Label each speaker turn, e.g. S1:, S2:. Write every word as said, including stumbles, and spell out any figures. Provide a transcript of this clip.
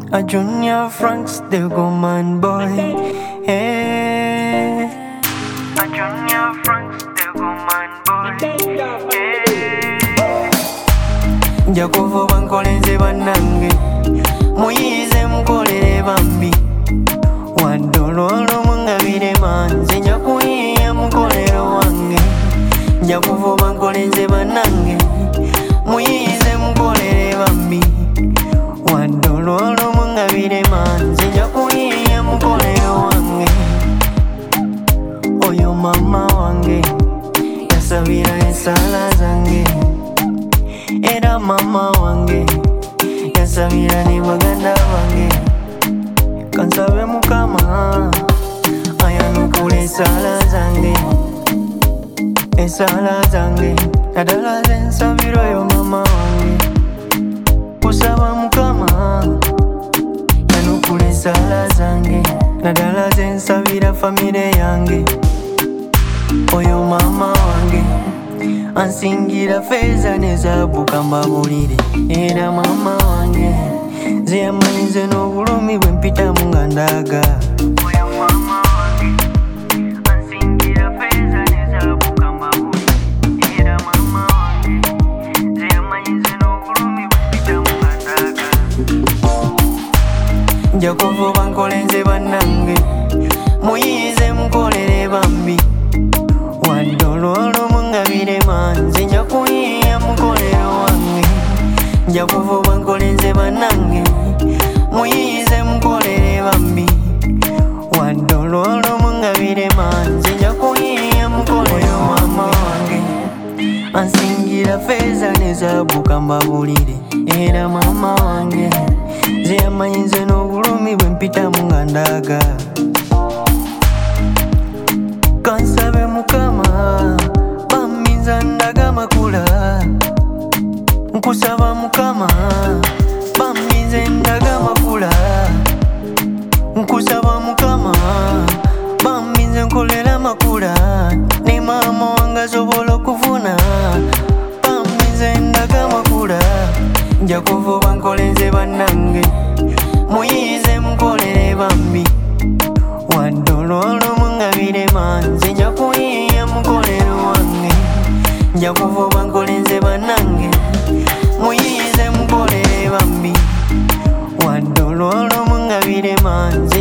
S1: A Junior Franks, the Goman boy. Hey. A Junior Franks, the Goman boy. Hey. Jakuvo bankolenze banange, muyize mukolere bambi. Wadololo mungabire manze, njakuyiya mukolero wange. Jakuvo bankolenze banange, muyize mukolere bambi. Wadololo mungabire manze, njakuyiya mukolero wange. Oyo mama wange, yasabira ensala zange. Era mama wange, yasabira ni baganda bange. Kansabe mukama, ayanukule ensala zange. Ensala zange, nadala zensabira oyo mama wange. Kusaba mukama, yanukule ensala zange. Nadala zensabira famire yange. Oyo mama wange, ansingira feza ne zaabu kambabulire. Era mama wange, nze yamanyize n'obulumi bwe mpitamu nga ndaga. Oyo mama wange, ansingira feza ne zaabu kambabulire. Era mama wange, nze yamanyize n'obulumi bwe mpitamu nga ndaga. Njakuva bankolenze bannange, muyize mukolere bambi. Wadololo mungabire manze, njakuyiya mukolero wange. Njakuva bankolenze bannange, muyize mukolere bambi. Wadololo mungabire manze, njakuyiya mukolero mama wange. Ansingira feza ne zaabu kambabulire. Era mama wange, nze yamanyize n'obulumi bwe mpitamu nga ndaga. Kansabe mukama, bamminza ndaga makula. Nkusaba mukama, bamminze ndaga makula. Nkusaba mukama, bamminze nkolera makula. Ne mama wange asobola okufuna, bamminze ndaga makula. Njakuva bankolenze bannange, muyize mukolere bambi. Wadololo mungabire manze, njakuyiya mukolero wange. Njakuva bankolenze bannange, muyize mukolere bambi. Wadololo mungabire manze,